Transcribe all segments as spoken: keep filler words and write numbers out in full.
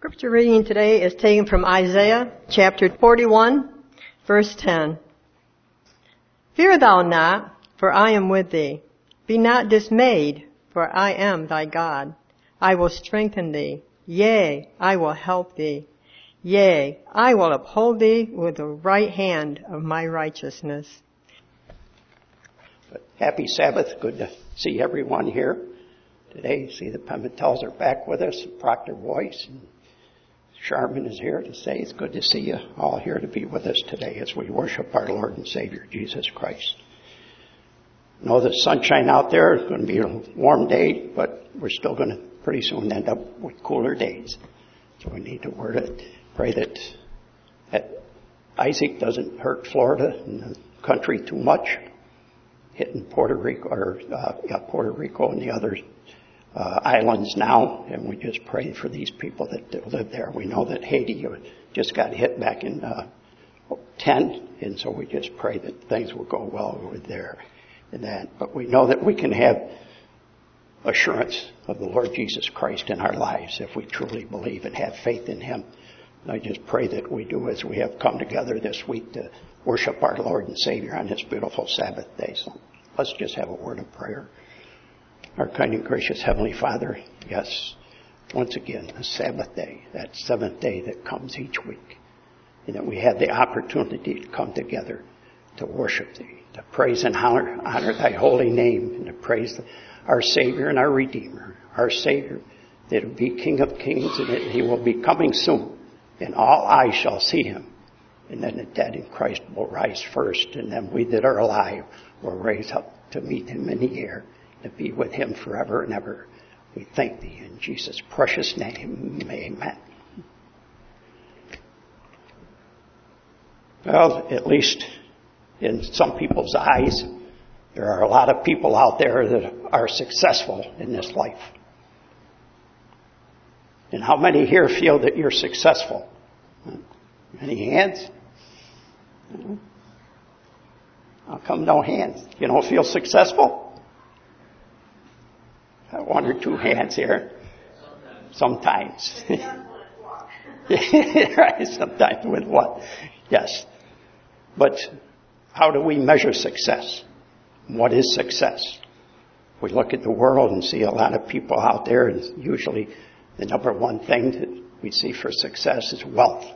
Scripture reading today is taken from Isaiah chapter forty-one, verse ten. Fear thou not, for I am with thee. Be not dismayed, for I am thy God. I will strengthen thee. Yea, I will help thee. Yea, I will uphold thee with the right hand of my righteousness. Happy Sabbath. Good to see everyone here today. See the Pimentels are back with us. Proctor Boyce and Sharman is here to say it's good to see you all here to be with us today as we worship our Lord and Savior, Jesus Christ. I know the sunshine out there. It's going to be a warm day, but we're still going to pretty soon end up with cooler days. So we need to word it. Pray that, that Isaac doesn't hurt Florida and the country too much, hitting Puerto Rico or uh, yeah, Puerto Rico and the other uh, islands now. And we just pray for these people that, that live there. We know that Haiti just got hit back in uh, ten, and so we just pray that things will go well over there and that. But we know that we can have assurance of the Lord Jesus Christ in our lives if we truly believe and have faith in Him. And I just pray that we do as we have come together this week to worship our Lord and Savior on this beautiful Sabbath day. So let's just have a word of prayer. Our kind and gracious Heavenly Father, yes, once again, the Sabbath day, that seventh day that comes each week, and that we have the opportunity to come together to worship Thee, to praise and honor, honor Thy holy name, and to praise our Savior and our Redeemer, our Savior, that will be King of Kings, and that He will be coming soon, and all eyes shall see Him. And then the dead in Christ will rise first, and then we that are alive will raise up to meet Him in the air, to be with Him forever and ever. We thank Thee in Jesus' precious name. Amen. Well, at least in some people's eyes, there are a lot of people out there that are successful in this life. And how many here feel that you're successful? Any hands? How come no hands? You don't feel successful? One or two hands here. Sometimes. Right, sometimes with what? Yes. But how do we measure success? What is success? We look at the world and see a lot of people out there, and usually the number one thing that we see for success is wealth.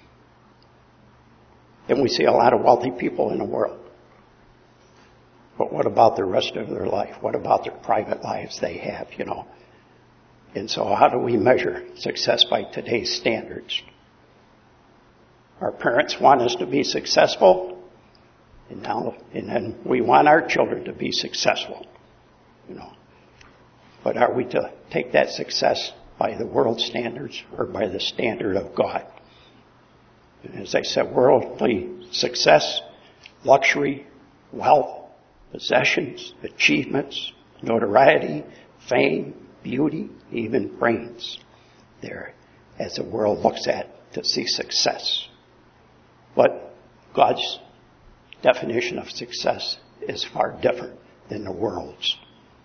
And we see a lot of wealthy people in the world. But what about the rest of their life? What about their private lives they have, you know? And so how do we measure success by today's standards? Our parents want us to be successful, and now, and then we want our children to be successful, you know. But are we to take that success by the world standards or by the standard of God? And as I said, worldly success, luxury, wealth, possessions, achievements, notoriety, fame, beauty, even brains, there as the world looks at to see success. But God's definition of success is far different than the world's.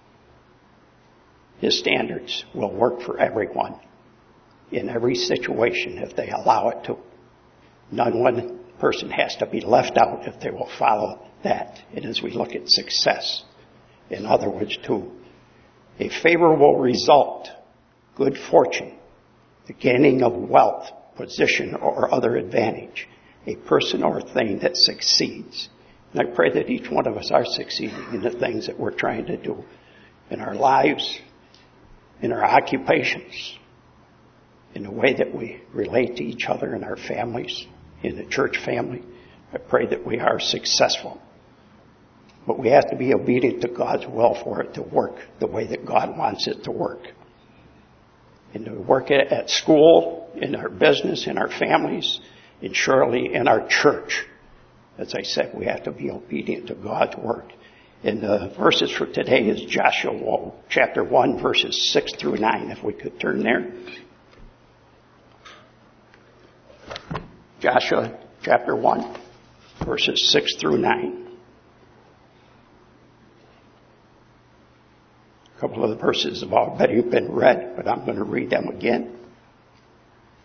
His standards will work for everyone in every situation if they allow it to. Not one person has to be left out if they will follow that. And as we look at success, in other words, to a favorable result, good fortune, the gaining of wealth, position, or other advantage, a person or thing that succeeds. And I pray that each one of us are succeeding in the things that we're trying to do in our lives, in our occupations, in the way that we relate to each other in our families, in the church family. I pray that we are successful. But we have to be obedient to God's will for it to work the way that God wants it to work. And to work at school, in our business, in our families, and surely in our church. As I said, we have to be obedient to God's word. And the verses for today is Joshua chapter one, verses six through nine, if we could turn there. Joshua chapter one, verses six through nine. A couple of the verses have already been read, but I'm going to read them again.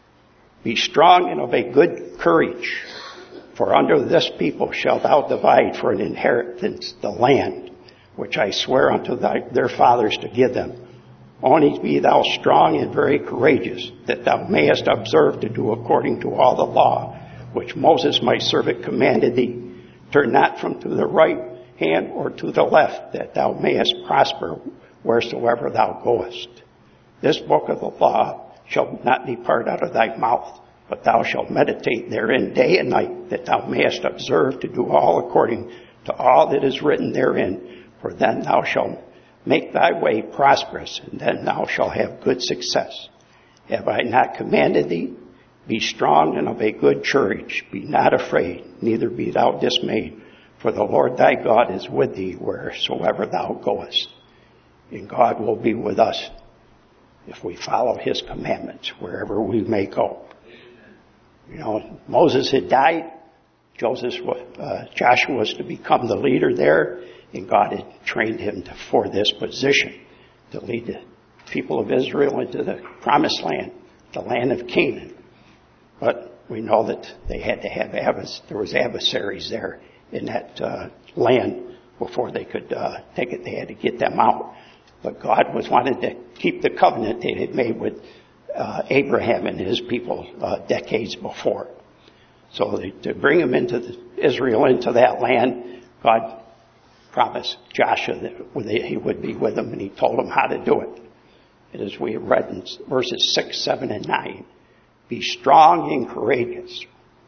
Be strong and of a good courage, for under this people shalt thou divide for an inheritance the land, which I swear unto thy, their fathers to give them. Only be thou strong and very courageous, that thou mayest observe to do according to all the law, which Moses my servant commanded thee. Turn not from to the right hand or to the left, that thou mayest prosper wheresoever thou goest. This book of the law shall not depart out of thy mouth, but thou shalt meditate therein day and night, that thou mayest observe to do all according to all that is written therein. For then thou shalt make thy way prosperous, and then thou shalt have good success. Have I not commanded thee? Be strong and of a good courage. Be not afraid, neither be thou dismayed. For the Lord thy God is with thee wheresoever thou goest. And God will be with us if we follow his commandments wherever we may go. You know, Moses had died. Joseph, uh, Joshua was to become the leader there. And God had trained him to, for this position, to lead the people of Israel into the promised land, the land of Canaan. But we know that they had to have advers- there was adversaries there in that uh, land before they could uh, take it. They had to get them out. But God was wanted to keep the covenant they had made with uh, Abraham and his people uh, decades before. So they, to bring them into the, Israel into that land, God promised Joshua that he would be with them, and he told them how to do it. And as we read in verses six, seven, and nine, be strong and courageous.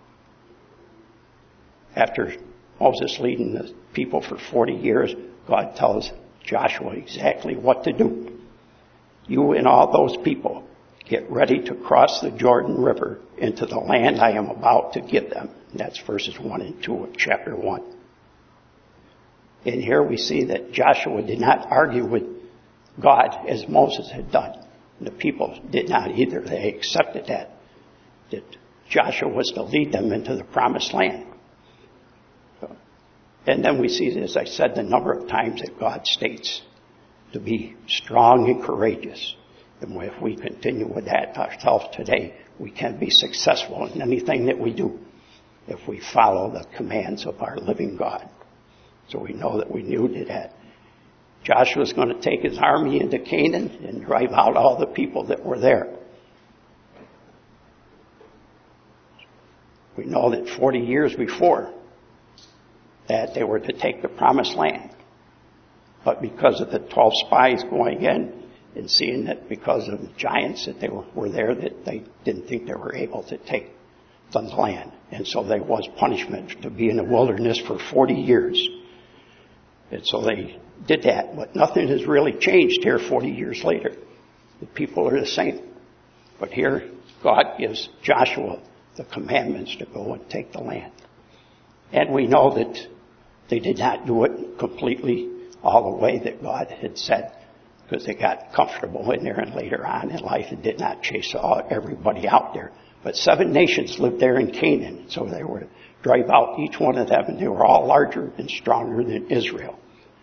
After Moses leading the people for forty years, God tells Joshua exactly what to do. You and all those people get ready to cross the Jordan River into the land I am about to give them. And that's verses one and two of chapter one. And here we see that Joshua did not argue with God as Moses had done. The people did not either. They accepted that, that Joshua was to lead them into the promised land. And then we see, as I said, the number of times that God states to be strong and courageous. And if we continue with that ourselves today, we can be successful in anything that we do if we follow the commands of our living God. So we know that we knew that Joshua was going to take his army into Canaan and drive out all the people that were there. We know that forty years before that they were to take the promised land. But because of the twelve spies going in and seeing that because of the giants that they were, were there, that they didn't think they were able to take the land. And so there was punishment to be in the wilderness for forty years. And so they did that. But nothing has really changed here forty years later. The people are the same. But here, God gives Joshua the commandments to go and take the land. And we know that they did not do it completely all the way that God had said, because they got comfortable in there and later on in life and did not chase all, everybody out there. But seven nations lived there in Canaan, so they were to drive out each one of them, and they were all larger and stronger than Israel.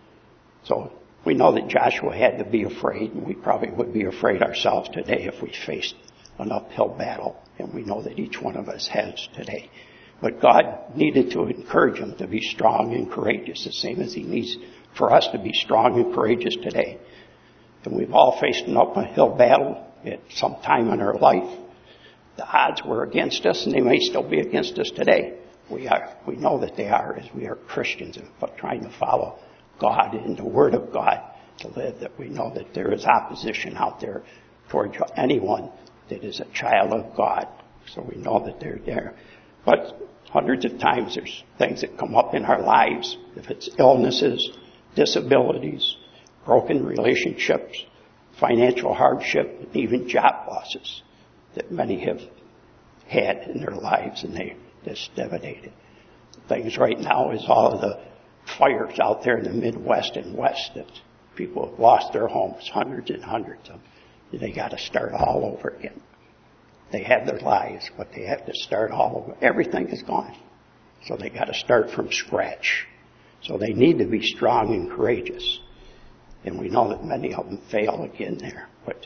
So we know that Joshua had to be afraid, and we probably would be afraid ourselves today if we faced an uphill battle, and we know that each one of us has today. But God needed to encourage them to be strong and courageous, the same as he needs for us to be strong and courageous today. And we've all faced an uphill battle at some time in our life. The odds were against us, and they may still be against us today. We are, we know that they are, as we are Christians, but trying to follow God and the Word of God to live, that we know that there is opposition out there towards anyone that is a child of God. So we know that they're there. But hundreds of times there's things that come up in our lives, if it's illnesses, disabilities, broken relationships, financial hardship, and even job losses that many have had in their lives, and they just devastated. Things right now is all of the fires out there in the Midwest and West that people have lost their homes, hundreds and hundreds of them. They got to start all over again. They have their lives, but they have to start all over. Everything is gone. So they got to start from scratch. So they need to be strong and courageous. And we know that many of them fail again there. But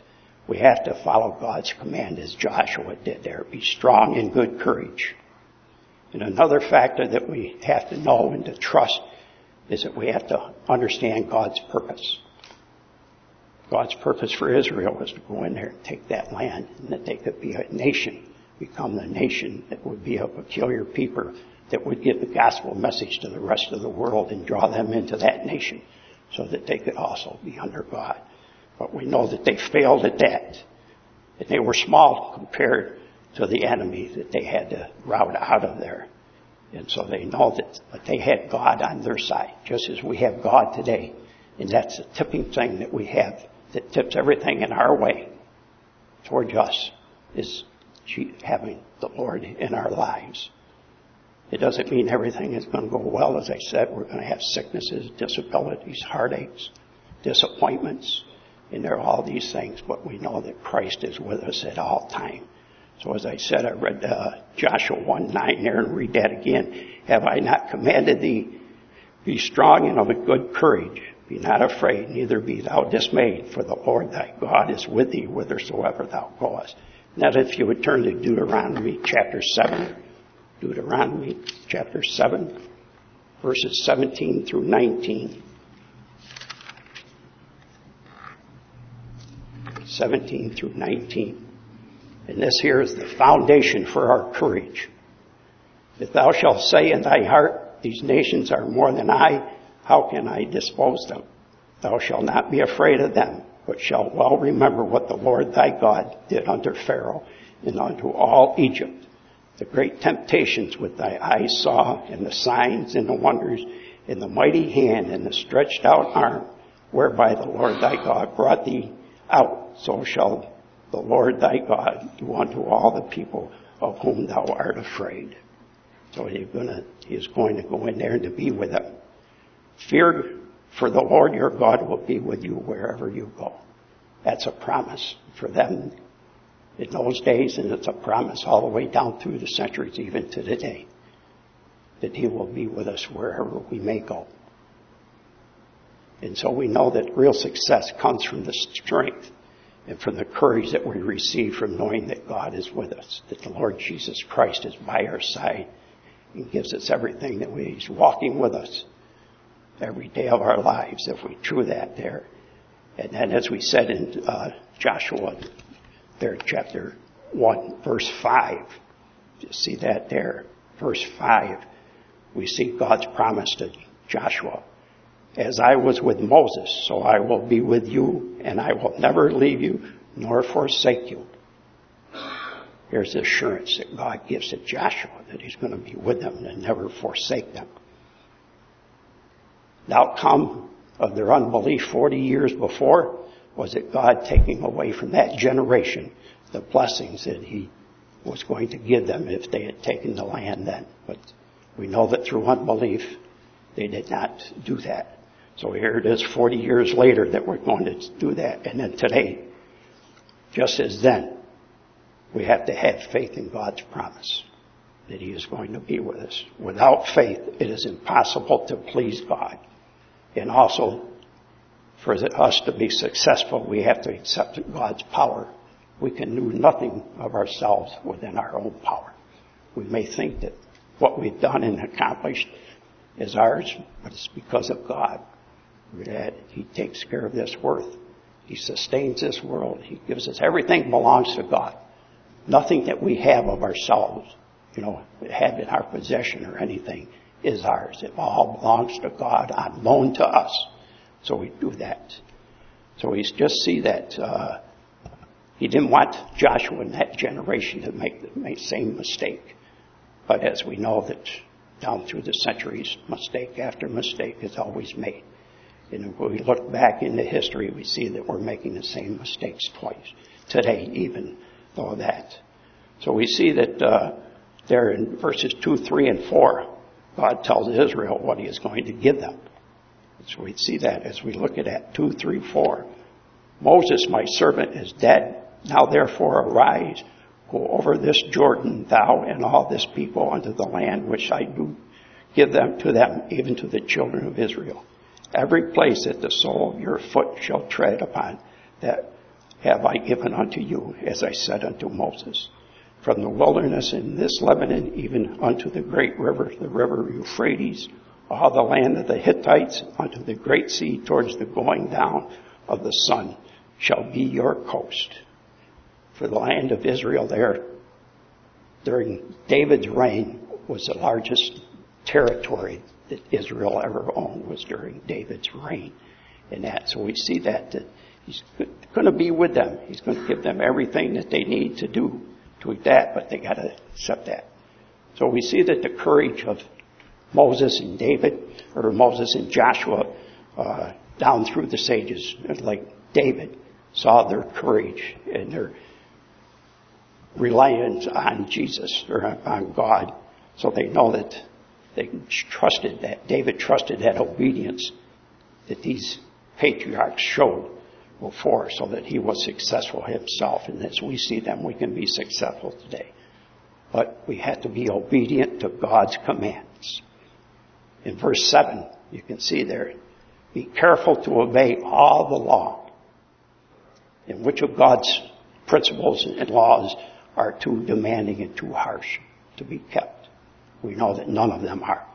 We have to follow God's command as Joshua did there. Be strong and good courage. And another factor that we have to know and to trust is that we have to understand God's purpose. God's purpose for Israel was to go in there and take that land, and that they could be a nation, become the nation that would be a peculiar people that would give the gospel message to the rest of the world and draw them into that nation so that they could also be under God. But we know that they failed at that. And they were small compared to the enemy that they had to rout out of there. And so they know that, but they had God on their side, just as we have God today. And that's the tipping thing that we have that tips everything in our way towards us, is having the Lord in our lives. It doesn't mean everything is going to go well. As I said, we're going to have sicknesses, disabilities, heartaches, disappointments, and there are all these things, but we know that Christ is with us at all times. So as I said, I read uh, Joshua one nine there, and read that again. Have I not commanded thee? Be strong and of a good courage. Be not afraid, neither be thou dismayed, for the Lord thy God is with thee whithersoever thou goest. Now if you would turn to Deuteronomy chapter seven. Deuteronomy chapter seven, verses seventeen through nineteen. seventeen through nineteen. And this here is the foundation for our courage. If thou shalt say in thy heart, these nations are more than I, how can I dispose them? Thou shalt not be afraid of them, but shalt well remember what the Lord thy God did unto Pharaoh and unto all Egypt. The great temptations which thy eyes saw, and the signs and the wonders, and the mighty hand and the stretched out arm, whereby the Lord thy God brought thee out, so shall the Lord thy God do unto all the people of whom thou art afraid. So he's going to, he is going to go in there and to be with them. Fear, for the Lord your God will be with you wherever you go. That's a promise for them in those days, and it's a promise all the way down through the centuries, even to today, that he will be with us wherever we may go. And so we know that real success comes from the strength and from the courage that we receive from knowing that God is with us, that the Lord Jesus Christ is by our side and gives us everything that we, he's walking with us every day of our lives, if we true that there. And then as we said in uh, Joshua, there, chapter one, verse five, you see that there, verse five, we see God's promise to Joshua. As I was with Moses, so I will be with you, and I will never leave you nor forsake you. Here's the assurance that God gives to Joshua, that he's going to be with them and never forsake them. The outcome of their unbelief forty years before was that God taking away from that generation the blessings that he was going to give them if they had taken the land then. But we know that through unbelief, they did not do that. So here it is forty years later that we're going to do that. And then today, just as then, we have to have faith in God's promise that he is going to be with us. Without faith, it is impossible to please God. And also, for us to be successful, we have to accept God's power. We can do nothing of ourselves within our own power. We may think that what we've done and accomplished is ours, but it's because of God. That he takes care of this world. He sustains this world. He gives us everything belongs to God. Nothing that we have of ourselves, you know, have in our possession or anything is ours. It all belongs to God on loan to us. So we do that. So we just see that uh, he didn't want Joshua and that generation to make the same mistake. But as we know that down through the centuries, mistake after mistake is always made. And when we look back into history, we see that we're making the same mistakes twice. Today, even though that. So we see that uh, there in verses two, three, and four, God tells Israel what he is going to give them. So we see that as we look at that, two, three, four. Moses, my servant, is dead. Now therefore arise, go over this Jordan, thou and all this people, unto the land which I do give them to them, even to the children of Israel. Every place that the sole of your foot shall tread upon, that have I given unto you, as I said unto Moses. From the wilderness in this Lebanon, even unto the great river, the river Euphrates, all the land of the Hittites, unto the great sea towards the going down of the sun, shall be your coast. For the land of Israel there, during David's reign, was the largest territory that Israel ever owned, was during David's reign. And that, so we see that, that he's going to be with them. He's going to give them everything that they need to do to that, but they got to accept that. So we see that the courage of Moses and David, or Moses and Joshua, uh, down through the sages, like David, saw their courage and their reliance on Jesus, or on God. So they know that they trusted that, David trusted that obedience that these patriarchs showed before, so that he was successful himself. And as we see them, we can be successful today. But we have to be obedient to God's commands. In verse seven, you can see there, be careful to obey all the law. And which of God's principles and laws are too demanding and too harsh to be kept? We know that none of them are.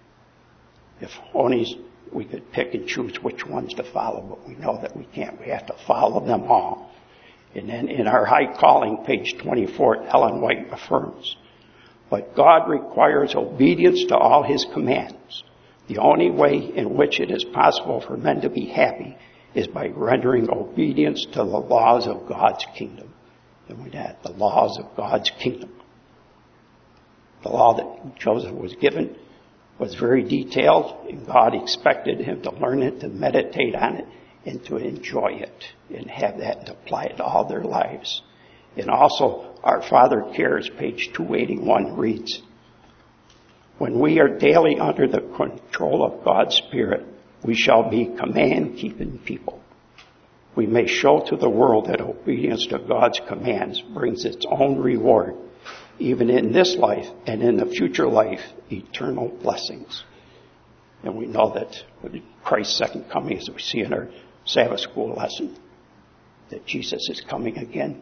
If only we could pick and choose which ones to follow, but we know that we can't. We have to follow them all. And then in our high calling, page twenty-four, Ellen White affirms, but God requires obedience to all his commands. The only way in which it is possible for men to be happy is by rendering obedience to the laws of God's kingdom. And with that, the laws of God's kingdom. The law that Joseph was given was very detailed, and God expected him to learn it, to meditate on it, and to enjoy it, and have that and apply it to all their lives. And also, Our Father Cares, page two eighty-one, reads, when we are daily under the control of God's Spirit, we shall be command-keeping people. We may show to the world that obedience to God's commands brings its own reward, even in this life and in the future life, eternal blessings. And we know that with Christ's second coming, as we see in our Sabbath school lesson, that Jesus is coming again.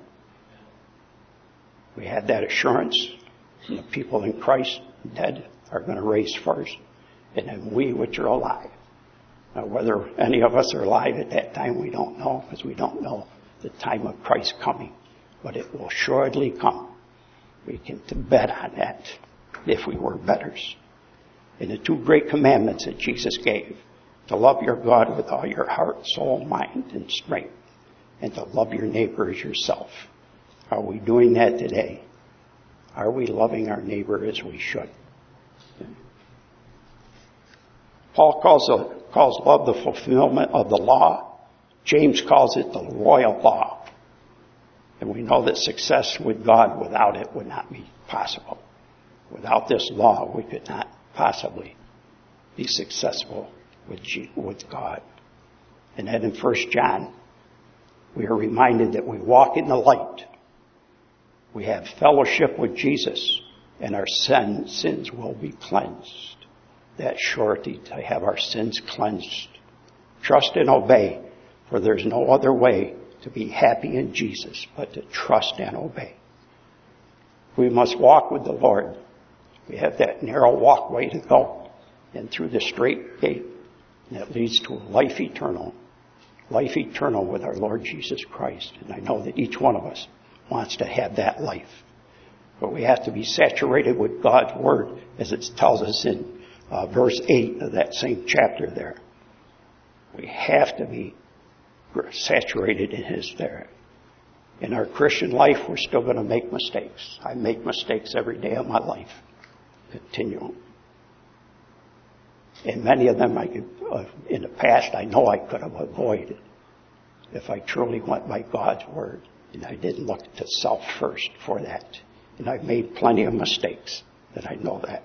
We have that assurance, and the people in Christ dead are going to raise first, and then we which are alive. Now, whether any of us are alive at that time, we don't know, because we don't know the time of Christ's coming. But it will surely come. We can bet on that if we were betters. And the two great commandments that Jesus gave, to love your God with all your heart, soul, mind, and strength, and to love your neighbor as yourself. Are we doing that today? Are we loving our neighbor as we should? Paul calls, the, calls love the fulfillment of the law. James calls it the royal law. And we know that success with God without it would not be possible. Without this law, we could not possibly be successful with, G- with God. And then in First John, we are reminded that we walk in the light. We have fellowship with Jesus, and our sin, sins will be cleansed. That surety to have our sins cleansed. Trust and obey, for there's no other way to be happy in Jesus but to trust and obey. We must walk with the Lord. We have that narrow walkway to go, and through the straight gate, and that leads to life eternal. Life eternal with our Lord Jesus Christ. And I know that each one of us wants to have that life. But we have to be saturated with God's Word, as it tells us in uh, verse eight of that same chapter there. We have to be saturated in His there. In our Christian life, we're still going to make mistakes. I make mistakes every day of my life. Continue. And many of them I could, uh, in the past, I know I could have avoided if I truly went by God's Word. And I didn't look to self first for that. And I've made plenty of mistakes, that I know that.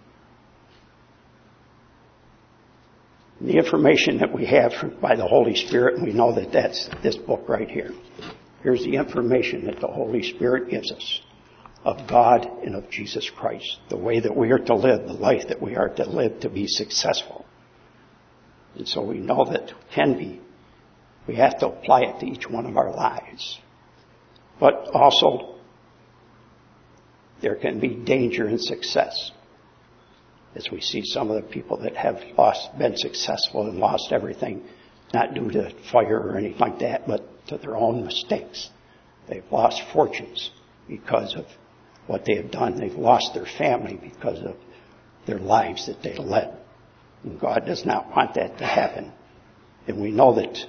And the information that we have by the Holy Spirit, we know that that's this book right here. Here's the information that the Holy Spirit gives us of God and of Jesus Christ. The way that we are to live, the life that we are to live to be successful. And so we know that we can be We have to apply it to each one of our lives. But also, there can be danger in success. As we see some of the people that have lost, been successful and lost everything, not due to fire or anything like that, but to their own mistakes. They've lost fortunes because of what they have done. They've lost their family because of their lives that they led. And God does not want that to happen. And we know that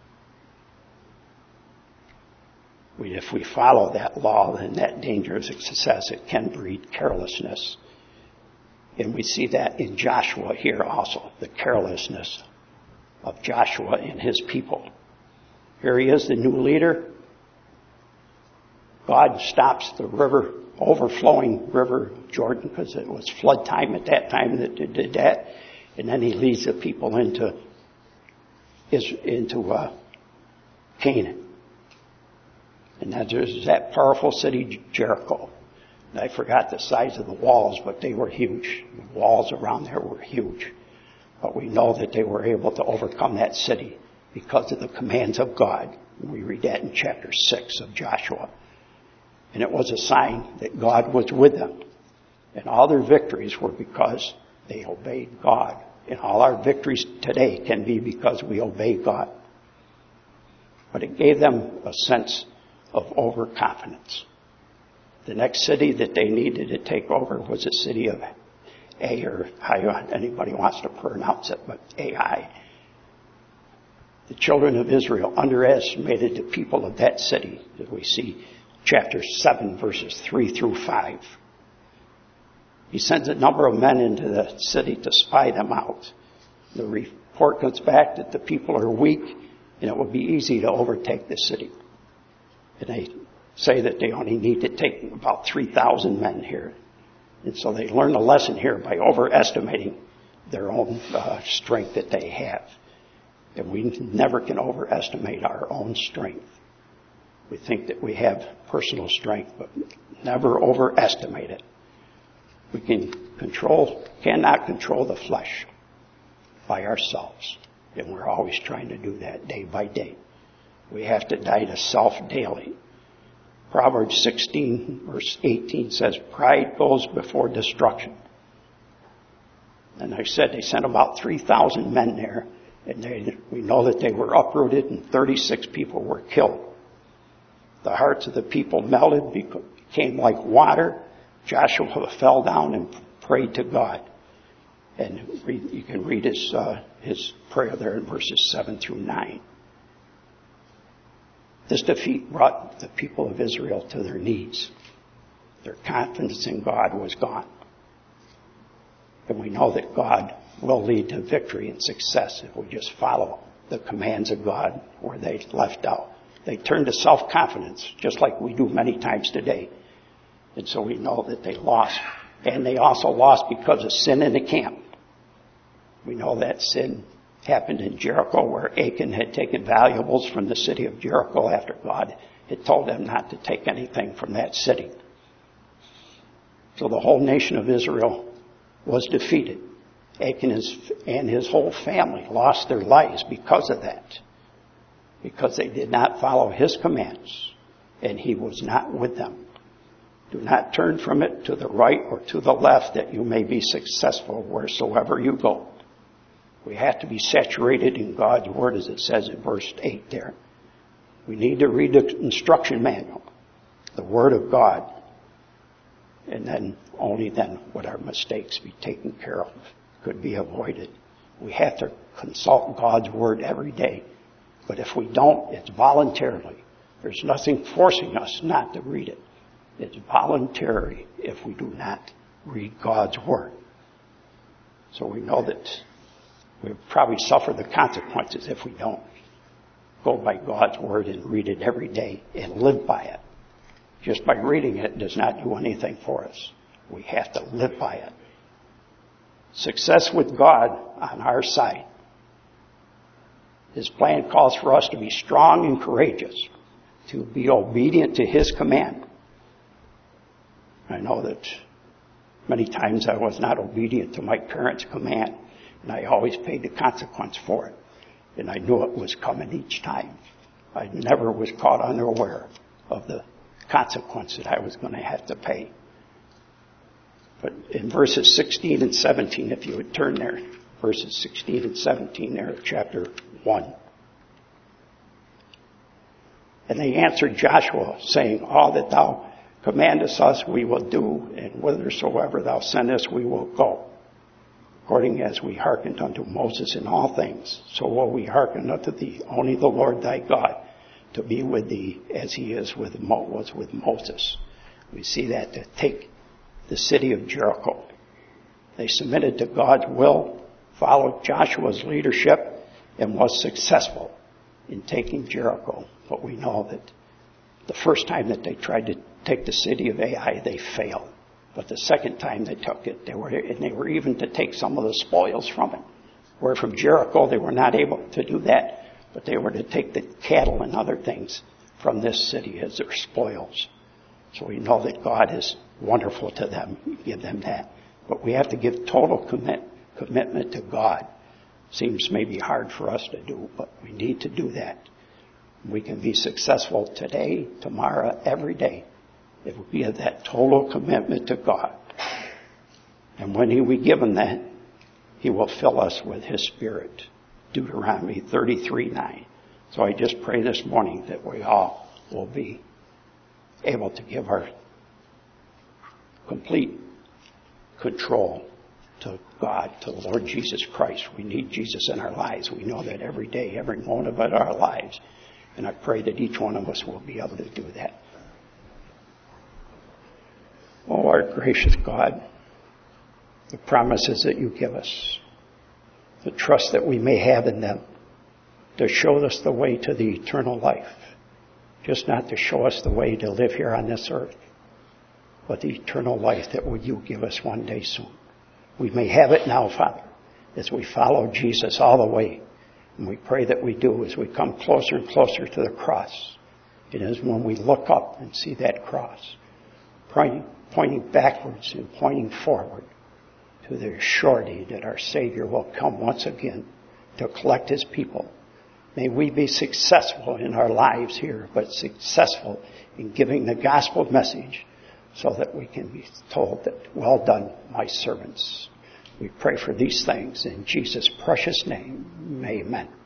we, if we follow that law, then that danger of success, it can breed carelessness. And we see that in Joshua here also, the carelessness of Joshua and his people. Here he is, the new leader. God stops the river, overflowing river Jordan, because it was flood time at that time that it did that. And then he leads the people into, into uh, Canaan. And then there's that powerful city, Jericho. And I forgot the size of the walls, but they were huge. The walls around there were huge. But we know that they were able to overcome that city because of the commands of God. We read that in chapter six of Joshua. And it was a sign that God was with them. And all their victories were because they obeyed God. And all our victories today can be because we obey God. But it gave them a sense of overconfidence. The next city that they needed to take over was the city of Ai, or how anybody wants to pronounce it, but Ai. The children of Israel underestimated the people of that city, as we see chapter seven, verses three through five. He sends a number of men into the city to spy them out. The report comes back that the people are weak, and it will be easy to overtake the city. And they say that they only need to take about three thousand men here. And so they learn a lesson here by overestimating their own uh, strength that they have. And we never can overestimate our own strength. We think that we have personal strength, but never overestimate it. We can control, cannot control the flesh by ourselves. And we're always trying to do that day by day. We have to die to self daily. Proverbs sixteen, verse eighteen says, pride goes before destruction. And I said they sent about three thousand men there, and they, we know that they were uprooted and thirty-six people were killed. The hearts of the people melted, became like water. Joshua fell down and prayed to God. And read, you can read his, uh, his prayer there in verses seven through nine. This defeat brought the people of Israel to their knees. Their confidence in God was gone. And we know that God will lead to victory and success if we just follow the commands of God where they left out. They turned to self-confidence, just like we do many times today. And so we know that they lost. And they also lost because of sin in the camp. We know that sin happened in Jericho, where Achan had taken valuables from the city of Jericho after God had told them not to take anything from that city. So the whole nation of Israel was defeated. Achan and his whole family lost their lives because of that. Because they did not follow his commands, and he was not with them. Do not turn from it to the right or to the left, that you may be successful wheresoever you go. We have to be saturated in God's Word, as it says in verse eight there. We need to read the instruction manual, the Word of God, and then only then would our mistakes be taken care of, could be avoided. We have to consult God's Word every day. But if we don't, it's voluntarily. There's nothing forcing us not to read it. It's voluntary if we do not read God's Word. So we know that we'll probably suffer the consequences if we don't go by God's Word and read it every day and live by it. Just by reading it does not do anything for us. We have to live by it. Success with God on our side. His plan calls for us to be strong and courageous, to be obedient to His command. I know that many times I was not obedient to my parents' command, and I always paid the consequence for it. And I knew it was coming each time. I never was caught unaware of the consequence that I was going to have to pay. But in verses sixteen and seventeen, if you would turn there, verses sixteen and seventeen there of chapter one. And they answered Joshua, saying, all that thou commandest us we will do, and whithersoever thou sendest we will go. According as we hearkened unto Moses in all things, so will we hearken unto thee, only the Lord thy God, to be with thee as he is with Mo- was with Moses. We see that to take the city of Jericho. They submitted to God's will, followed Joshua's leadership, and was successful in taking Jericho. But we know that the first time that they tried to take the city of Ai, they failed. But the second time they took it, they were, and they were even to take some of the spoils from it. Where from Jericho, they were not able to do that, but they were to take the cattle and other things from this city as their spoils. So we know that God is wonderful to them. We give them that. But we have to give total commit, commitment to God. Seems maybe hard for us to do, but we need to do that. We can be successful today, tomorrow, every day, if we have that total commitment to God. And when he, we give him that, he will fill us with his Spirit. Deuteronomy thirty-three nine. So I just pray this morning that we all will be able to give our complete control to God, to the Lord Jesus Christ. We need Jesus in our lives. We know that every day, every moment of our lives. And I pray that each one of us will be able to do that. Oh, our gracious God, the promises that you give us, the trust that we may have in them, to show us the way to the eternal life. Just not to show us the way to live here on this earth, but the eternal life that will you give us one day soon. We may have it now, Father, as we follow Jesus all the way. And we pray that we do as we come closer and closer to the cross. It is when we look up and see that cross, pointing, pointing backwards and pointing forward to the surety that our Savior will come once again to collect his people. May we be successful in our lives here, but successful in giving the gospel message so that we can be told that, well done, my servants. We pray for these things in Jesus' precious name. Amen.